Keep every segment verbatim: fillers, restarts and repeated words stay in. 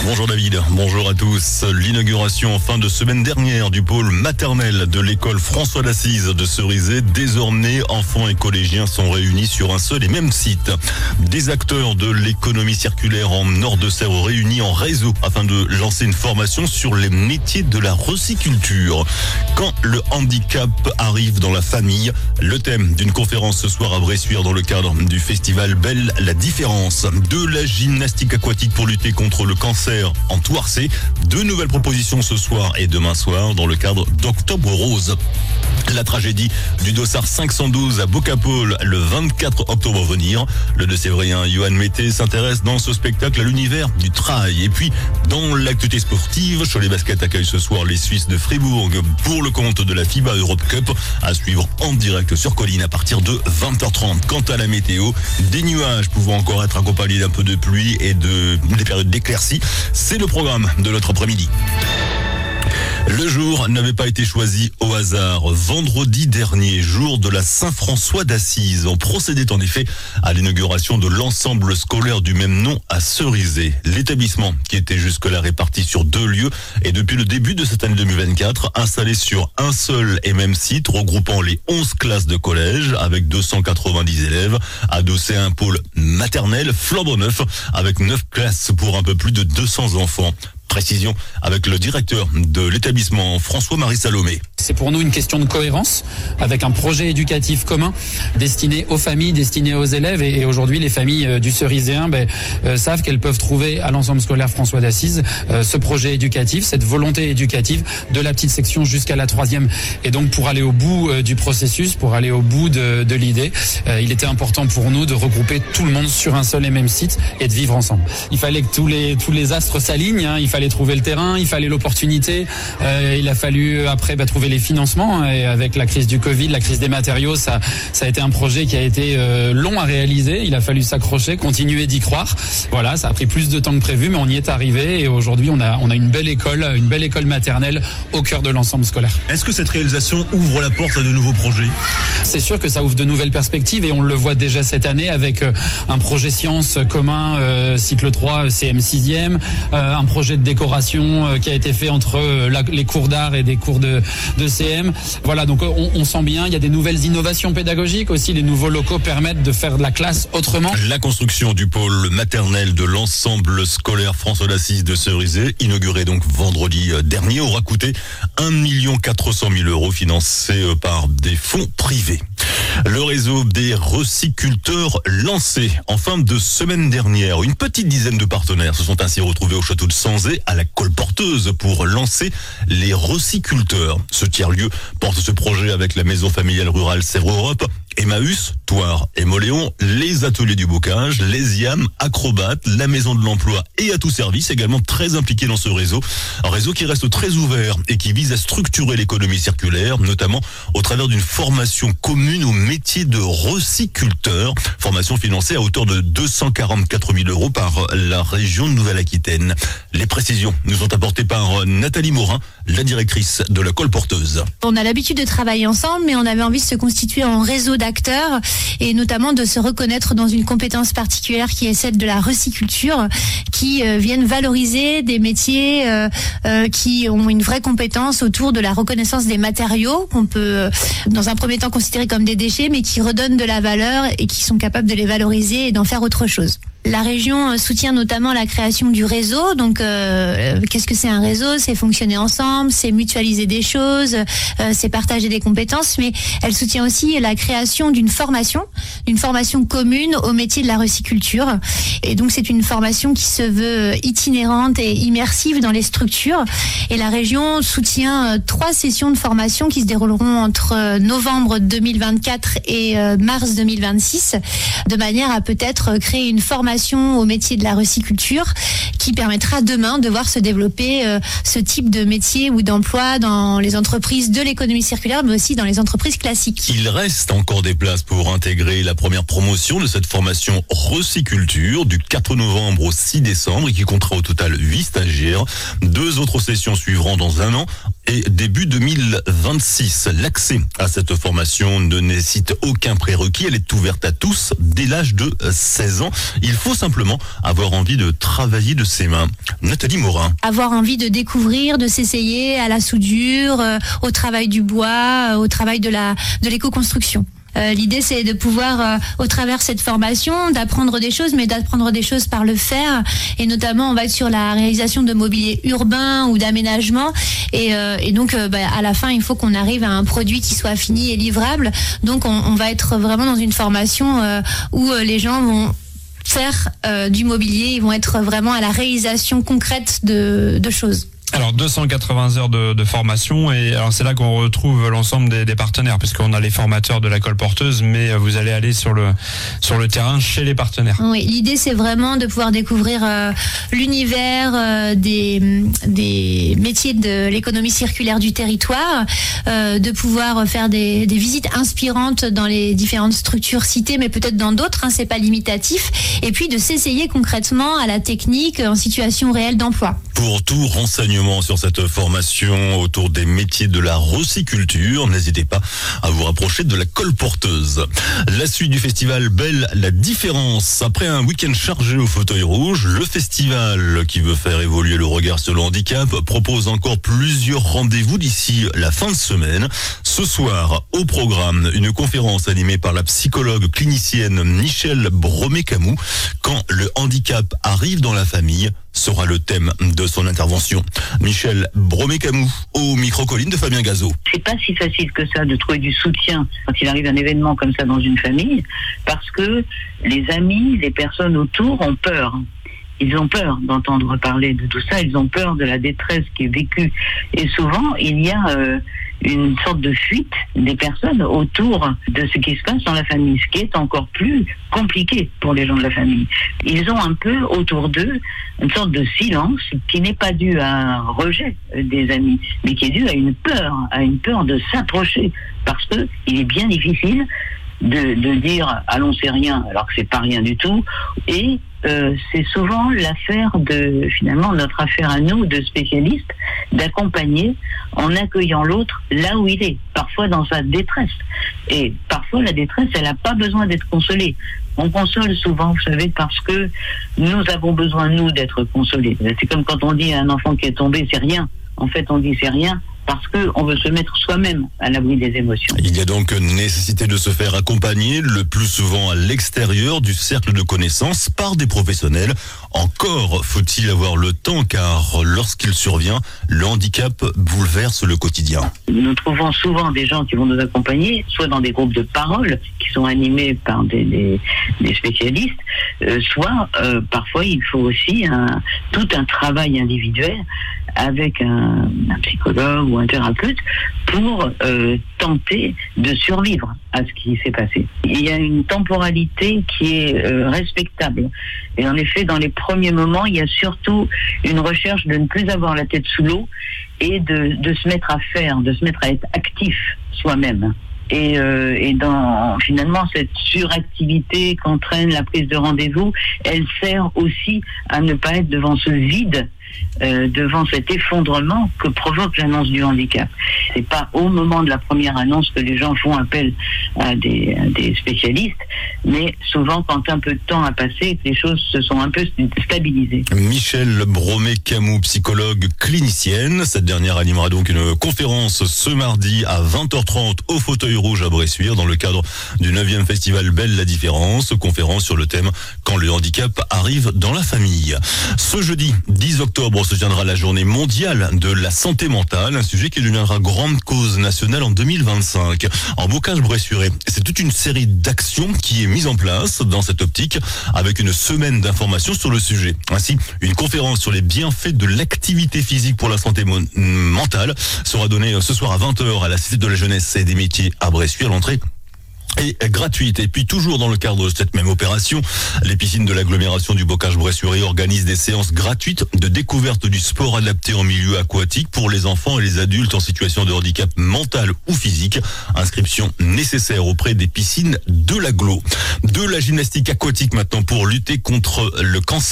Bonjour David, bonjour à tous. L'inauguration en fin de semaine dernière du pôle maternel de l'école François d'Assise de Cerizay. Désormais, enfants et collégiens sont réunis sur un seul et même site. Des acteurs de l'économie circulaire en Nord-de-Sèvres réunis en réseau afin de lancer une formation sur les métiers de la recyculture. Quand le handicap arrive dans la famille, le thème d'une conférence ce soir à Bressuire dans le cadre du festival Belle la différence. De la gymnastique aquatique pour lutter contre le cancer en Touarcé. Deux nouvelles propositions ce soir et demain soir dans le cadre d'Octobre Rose. La tragédie du dossard cinq cent douze à Bocapole le vingt-quatre octobre à venir. Le deux-sévrien Johan Mété s'intéresse dans ce spectacle à l'univers du trail. Et puis, dans l'actualité sportive, Cholet Basket accueille ce soir les Suisses de Fribourg pour le compte de la FIBA Europe Cup à suivre en direct sur Colline à partir de vingt heures trente. Quant à la météo, des nuages pouvant encore être accompagnés d'un peu de pluie et de des périodes d'éclaircies. C'est le programme de notre après-midi. Le jour n'avait pas été choisi au hasard. Vendredi dernier, jour de la Saint-François d'Assise, on procédait en effet à l'inauguration de l'ensemble scolaire du même nom à Cerizay. L'établissement, qui était jusque-là réparti sur deux lieux, est depuis le début de cette année deux mille vingt-quatre installé sur un seul et même site, regroupant les onze classes de collège avec deux cent quatre-vingt-dix élèves, adossé à un pôle maternel flambant neuf avec neuf classes pour un peu plus de deux cents enfants. Précision avec le directeur de l'établissement, François-Marie Salomé. C'est pour nous une question de cohérence avec un projet éducatif commun destiné aux familles, destiné aux élèves. Et, et aujourd'hui, les familles du Cerizéen ben, euh, savent qu'elles peuvent trouver à l'ensemble scolaire François d'Assise euh, ce projet éducatif, cette volonté éducative de la petite section jusqu'à la troisième. Et donc, pour aller au bout euh, du processus, pour aller au bout de, de l'idée, euh, il était important pour nous de regrouper tout le monde sur un seul et même site et de vivre ensemble. Il fallait que tous les tous les astres s'alignent. Hein, il fallait trouver le terrain, il fallait l'opportunité. Euh, il a fallu après bah, trouver les financements. Et avec la crise du Covid, la crise des matériaux, ça, ça a été un projet qui a été euh, long à réaliser. Il a fallu s'accrocher, continuer d'y croire. Voilà, ça a pris plus de temps que prévu, mais on y est arrivé. Et aujourd'hui, on a, on a une belle école, une belle école maternelle au cœur de l'ensemble scolaire. Est-ce que cette réalisation ouvre la porte à de nouveaux projets ? C'est sûr que ça ouvre de nouvelles perspectives et on le voit déjà cette année avec euh, un projet sciences commun, euh, cycle trois, C M sixième, euh, un projet de décoration euh, qui a été fait entre euh, la, les cours d'art et des cours de, de C M. Voilà, donc on, on sent bien, il y a des nouvelles innovations pédagogiques aussi. Les nouveaux locaux permettent de faire de la classe autrement. La construction du pôle maternel de l'ensemble scolaire François d'Assise de Cerizay, inauguré donc vendredi dernier, aura coûté un million quatre cent mille euros financé par des fonds privés. Le réseau des recyculteurs lancé en fin de semaine dernière. Une petite dizaine de partenaires se sont ainsi retrouvés au château de Sanzay à la Colporteuse pour lancer les recyculteurs. Ce tiers-lieu porte ce projet avec la maison familiale rurale Sèvres Europe, Emmaüs, Thouars et Moléon, les ateliers du bocage, les I A M, Acrobat, la maison de l'emploi et à tout service, également très impliqués dans ce réseau. Un réseau qui reste très ouvert et qui vise à structurer l'économie circulaire, notamment au travers d'une formation commune au métier de recyculteur. Formation financée à hauteur de deux cent quarante-quatre mille euros par la région de Nouvelle-Aquitaine. Les précisions nous sont apportées par Nathalie Morin, la directrice de la Colporteuse. On a l'habitude de travailler ensemble, mais on avait envie de se constituer en réseau d'acteurs et notamment de se reconnaître dans une compétence particulière qui est celle de la recyculture, qui euh, viennent valoriser des métiers euh, euh, qui ont une vraie compétence autour de la reconnaissance des matériaux qu'on peut euh, dans un premier temps considérer comme des déchets, mais qui redonnent de la valeur et qui sont capables de les valoriser et d'en faire autre chose. La région soutient notamment la création du réseau. Donc, euh, qu'est-ce que c'est un réseau ? C'est fonctionner ensemble, c'est mutualiser des choses, euh, c'est partager des compétences. Mais elle soutient aussi la création d'une formation, d'une formation commune au métier de la recyculture. Et donc, c'est une formation qui se veut itinérante et immersive dans les structures. Et la région soutient trois sessions de formation qui se dérouleront entre novembre deux mille vingt-quatre et mars deux mille vingt-six, de manière à peut-être créer une formation au métier de la recyculture qui permettra demain de voir se développer euh, ce type de métier ou d'emploi dans les entreprises de l'économie circulaire, mais aussi dans les entreprises classiques. Il reste encore des places pour intégrer la première promotion de cette formation recyculture du quatre novembre au six décembre et qui comptera au total huit stagiaires. Deux autres sessions suivront dans un an et début deux mille vingt-six. L'accès à cette formation ne nécessite aucun prérequis. Elle est ouverte à tous dès l'âge de seize ans. Il faut simplement avoir envie de travailler de ses mains. Nathalie Morin. Avoir envie de découvrir, de s'essayer à la soudure, euh, au travail du bois, euh, au travail de la de l'éco-construction. Euh, l'idée, c'est de pouvoir, euh, au travers de cette formation, d'apprendre des choses, mais d'apprendre des choses par le faire. Et notamment, on va être sur la réalisation de mobilier urbain ou d'aménagement. Et, euh, et donc, euh, bah, à la fin, il faut qu'on arrive à un produit qui soit fini et livrable. Donc, on, on va être vraiment dans une formation euh, où euh, les gens vont faire euh, du mobilier. Ils vont être vraiment à la réalisation concrète de, de choses. Alors deux cent quatre-vingts heures de, de formation, et alors c'est là qu'on retrouve l'ensemble des, des partenaires, puisqu'on a les formateurs de la colporteuse, mais vous allez aller sur le sur le terrain chez les partenaires. Oui, l'idée c'est vraiment de pouvoir découvrir euh, l'univers euh, des des métiers de l'économie circulaire du territoire, euh, de pouvoir faire des, des visites inspirantes dans les différentes structures citées, mais peut-être dans d'autres, hein, c'est pas limitatif, et puis de s'essayer concrètement à la technique en situation réelle d'emploi. Pour tout renseignement sur cette formation autour des métiers de la recyculture, n'hésitez pas à vous rapprocher de la colporteuse. La suite du festival Belle la Différence. Après un week-end chargé au fauteuil rouge, le festival qui veut faire évoluer le regard sur le handicap propose encore plusieurs rendez-vous d'ici la fin de semaine. Ce soir, au programme, une conférence animée par la psychologue clinicienne Michèle Bromet-Camou. Quand le handicap arrive dans la famille, sera le thème de son intervention. Michèle Bromet-Camou au micro-colline de Fabien Gazot. C'est pas si facile que ça de trouver du soutien quand il arrive un événement comme ça dans une famille, parce que les amis, les personnes autour ont peur. Ils ont peur d'entendre parler de tout ça, ils ont peur de la détresse qui est vécue. Et souvent, il y a euh, une sorte de fuite des personnes autour de ce qui se passe dans la famille, ce qui est encore plus compliqué pour les gens de la famille. Ils ont un peu autour d'eux une sorte de silence qui n'est pas dû à un rejet des amis, mais qui est dû à une peur, à une peur de s'approcher, parce que il est bien difficile de, de dire « allons, c'est rien » alors que c'est pas rien du tout, et Euh, c'est souvent l'affaire de, finalement, notre affaire à nous, de spécialistes, d'accompagner en accueillant l'autre là où il est, parfois dans sa détresse. Et parfois, la détresse, elle n'a pas besoin d'être consolée. On console souvent, vous savez, parce que nous avons besoin, nous, d'être consolés. C'est comme quand on dit à un enfant qui est tombé, c'est rien. En fait, on dit c'est rien parce qu'on veut se mettre soi-même à l'abri des émotions. Il y a donc nécessité de se faire accompagner, le plus souvent à l'extérieur du cercle de connaissances, par des professionnels. Encore faut-il avoir le temps, car lorsqu'il survient, le handicap bouleverse le quotidien. Nous trouvons souvent des gens qui vont nous accompagner, soit dans des groupes de parole qui sont animés par des, des, des spécialistes, euh, soit euh, parfois il faut aussi un, tout un travail individuel avec un, un psychologue ou un thérapeute pour euh, tenter de survivre à ce qui s'est passé. Il y a une temporalité qui est euh, respectable. Et en effet, dans les premiers moments, il y a surtout une recherche de ne plus avoir la tête sous l'eau et de, de se mettre à faire, de se mettre à être actif soi-même. Et, euh, et dans finalement cette suractivité qu'entraîne la prise de rendez-vous, elle sert aussi à ne pas être devant ce vide, euh, devant cet effondrement que provoque l'annonce du handicap. C'est pas au moment de la première annonce que les gens font appel à des, à des spécialistes, mais souvent quand un peu de temps a passé, les choses se sont un peu stabilisées. Michèle Bromet-Camou, psychologue clinicienne. Cette dernière animera donc une conférence ce mardi à vingt heures trente au fauteuil rouge à Bressuire dans le cadre du neuvième festival Belle la Différence, conférence sur le thème « Quand le handicap arrive dans la famille ». Ce jeudi dix octobre se tiendra la journée mondiale de la santé mentale, un sujet qui deviendra grande cause nationale en deux mille vingt-cinq. En Bocage-Bressuire, c'est toute une série d'actions qui est mise en place dans cette optique avec une semaine d'informations sur le sujet. Ainsi, une conférence sur les bienfaits de l'activité physique pour la santé mo- mentale sera donnée ce soir à vingt heures à la Cité de la Jeunesse et des Métiers à Bressuire. L'entrée est gratuite. Et puis toujours dans le cadre de cette même opération, les piscines de l'agglomération du Bocage-Bressuire organisent des séances gratuites de découverte du sport adapté en milieu aquatique pour les enfants et les adultes en situation de handicap mental ou physique. Inscription nécessaire auprès des piscines de l'agglo. De la gymnastique aquatique maintenant pour lutter contre le cancer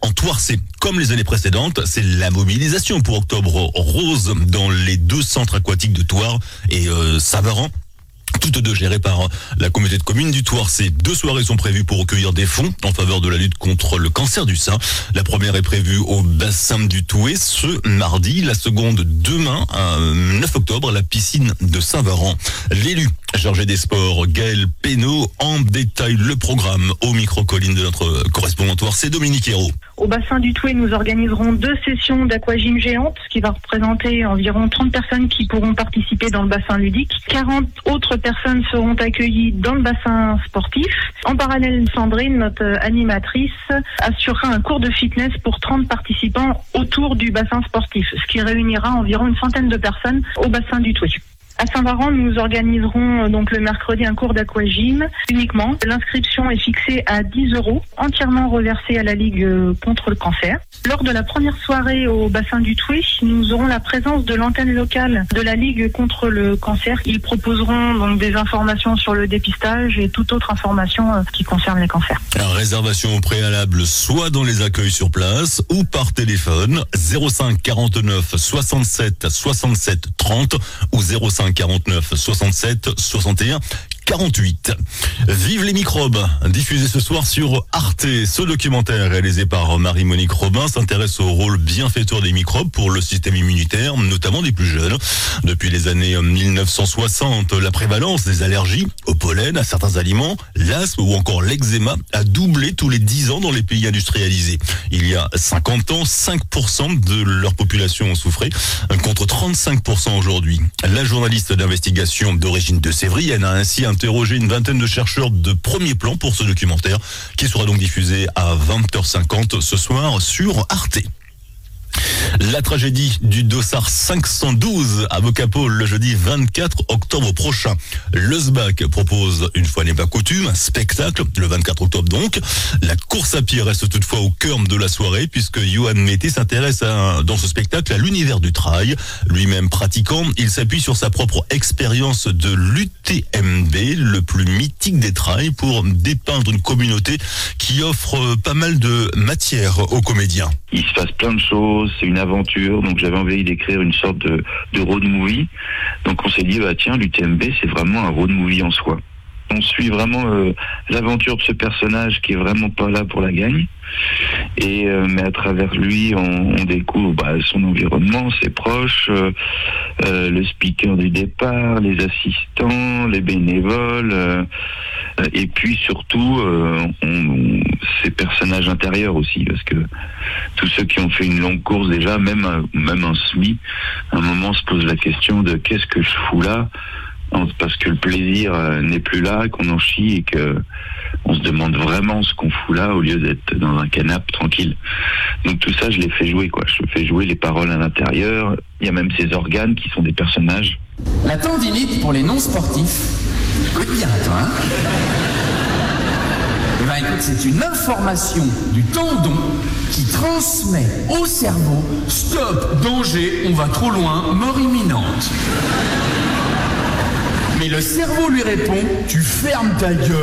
en Thouarcé. Comme les années précédentes, c'est la mobilisation pour Octobre Rose dans les deux centres aquatiques de Thouars et euh, Savaran. Toutes deux gérées par la communauté de communes du Thouarcé. Deux soirées sont prévues pour recueillir des fonds en faveur de la lutte contre le cancer du sein. La première est prévue au bassin du Thouet ce mardi. La seconde demain, neuf octobre, à la piscine de Savaran. L'élu chargé des sports, Gaël Pénaud, en détaille le programme au micro-colline de notre correspondant Thouarcé, Dominique Hérault. Au bassin du Thouet, nous organiserons deux sessions d'aquagym géante, ce qui va représenter environ trente personnes qui pourront participer dans le bassin ludique. quarante autres personnes seront accueillies dans le bassin sportif. En parallèle, Sandrine, notre animatrice, assurera un cours de fitness pour trente participants autour du bassin sportif, ce qui réunira environ une centaine de personnes au bassin du Thouet. À Saint-Varan, nous organiserons donc le mercredi un cours d'aquagym uniquement. L'inscription est fixée à dix euros, entièrement reversée à la Ligue contre le cancer. Lors de la première soirée au bassin du Thouet, nous aurons la présence de l'antenne locale de la Ligue contre le cancer. Ils proposeront donc des informations sur le dépistage et toute autre information qui concerne les cancers. La réservation au préalable, soit dans les accueils sur place ou par téléphone, zéro cinq quarante-neuf soixante-sept soixante-sept trente ou zéro cinq quarante-neuf soixante-sept soixante et un quarante-huit. Vive les microbes, diffusé ce soir sur Arte. Ce documentaire réalisé par Marie-Monique Robin s'intéresse au rôle bienfaiteur des microbes pour le système immunitaire, notamment des plus jeunes. Depuis les années mille neuf cent soixante, la prévalence des allergies au pollen, à certains aliments, l'asthme ou encore l'eczéma a doublé tous les dix ans dans les pays industrialisés. Il y a cinquante ans, cinq pour cent de leur population en souffrait, contre trente-cinq pour cent aujourd'hui. La journaliste d'investigation d'origine de Sévrienne a ainsi interrogé une vingtaine de chercheurs de premier plan pour ce documentaire qui sera donc diffusé à vingt heures cinquante ce soir sur Arte. La tragédie du Dossard cinq cent douze à Bocapole le jeudi vingt-quatre octobre prochain. Le S B A C propose, une fois n'est pas coutume, un spectacle le vingt-quatre octobre donc. La course à pied reste toutefois au cœur de la soirée puisque Johan Mété s'intéresse à, dans ce spectacle à l'univers du trail. Lui-même pratiquant, il s'appuie sur sa propre expérience de l'U T M B, le plus mythique des trails, pour dépeindre une communauté qui offre pas mal de matière aux comédiens. Il se passe plein de choses, c'est une aventure, donc j'avais envie d'écrire une sorte de, de road movie. Donc on s'est dit, bah tiens, l'U T M B, c'est vraiment un road movie en soi. On suit vraiment euh, l'aventure de ce personnage qui est vraiment pas là pour la gagne. Et euh, mais à travers lui, on, on découvre bah, son environnement, ses proches, euh, euh, le speaker du départ, les assistants, les bénévoles, euh, et puis surtout euh, on, on, ses personnages intérieurs aussi, parce que tous ceux qui ont fait une longue course déjà, même même un semi, à un moment se pose la question de qu'est-ce que je fous là, parce que le plaisir n'est plus là, qu'on en chie et que on se demande vraiment ce qu'on fout là au lieu d'être dans un canapé tranquille. Donc tout ça, je l'ai fait jouer, quoi. Je fais jouer les paroles à l'intérieur. Il y a même ces organes qui sont des personnages. La tendinite pour les non-sportifs. Écoute bien, toi, hein. Eh ben écoute, c'est une information du tendon qui transmet au cerveau « Stop, danger, on va trop loin, mort imminente ». Mais le cerveau lui répond « Tu fermes ta gueule ».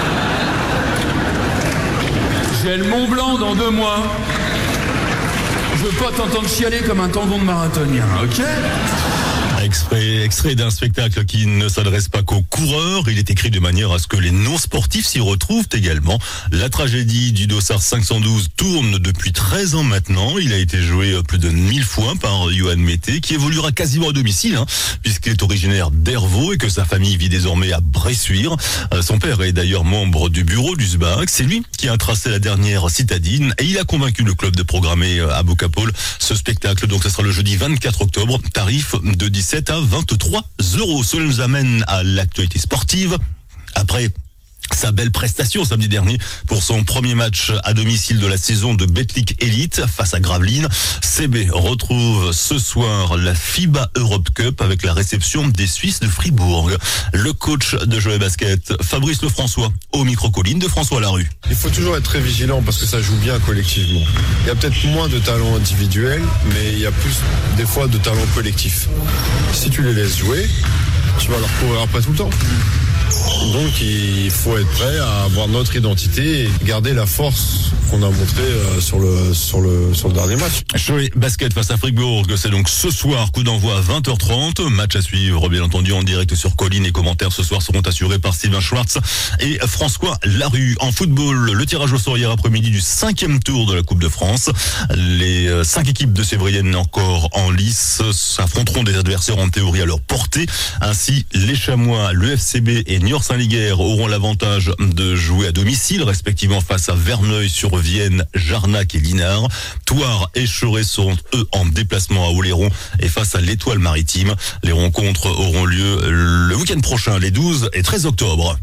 J'ai le Mont Blanc dans deux mois. Je veux pas t'entendre chialer comme un tendon de marathonien, ok ? Extrait, extrait d'un spectacle qui ne s'adresse pas qu'aux coureurs. Il est écrit de manière à ce que les non-sportifs s'y retrouvent également. La tragédie du Dossard cinq cent douze tourne depuis treize ans maintenant. Il a été joué plus de mille fois par Johan Mété, qui évoluera quasiment à domicile, hein, puisqu'il est originaire d'Hervaux et que sa famille vit désormais à Bressuire. Son père est d'ailleurs membre du bureau du S B A C. C'est lui qui a tracé la dernière citadine et il a convaincu le club de programmer à Bocapole ce spectacle. Donc ce sera le jeudi vingt-quatre octobre, tarif de dix-sept à vingt-trois euros. Cela nous amène à l'actualité sportive. Après sa belle prestation samedi dernier pour son premier match à domicile de la saison de Betclic Elite face à Gravelines, C B retrouve ce soir la FIBA Europe Cup avec la réception des Suisses de Fribourg. Le coach de Joël Basket, Fabrice Lefrançois, au micro-colline de François Larue. Il faut toujours être très vigilant parce que ça joue bien collectivement. Il y a peut-être moins de talent individuel, mais il y a plus des fois de talent collectif. Si tu les laisses jouer, tu vas leur courir après tout le temps. Donc il faut être prêt à avoir notre identité et garder la force qu'on a montrée sur le, sur le, sur le dernier match. Cholet Basket face à Fribourg, c'est donc ce soir, coup d'envoi à vingt heures trente. Match à suivre, bien entendu, en direct sur Colline. Les commentaires ce soir seront assurés par Sylvain Schwartz et François Larue. En football, le tirage au sort hier après-midi du cinquième tour de la Coupe de France. Les cinq équipes de Sévrienne encore en lice s'affronteront des adversaires en théorie à leur portée. Ainsi, les Chamois, le F C B et Niort-Saint-Liguerre auront l'avantage de jouer à domicile, respectivement face à Verneuil-sur-Vienne, Jarnac et Linard. Thouars et Choret seront eux en déplacement à Oléron et face à l'Étoile Maritime. Les rencontres auront lieu le week-end prochain, les douze et treize octobre.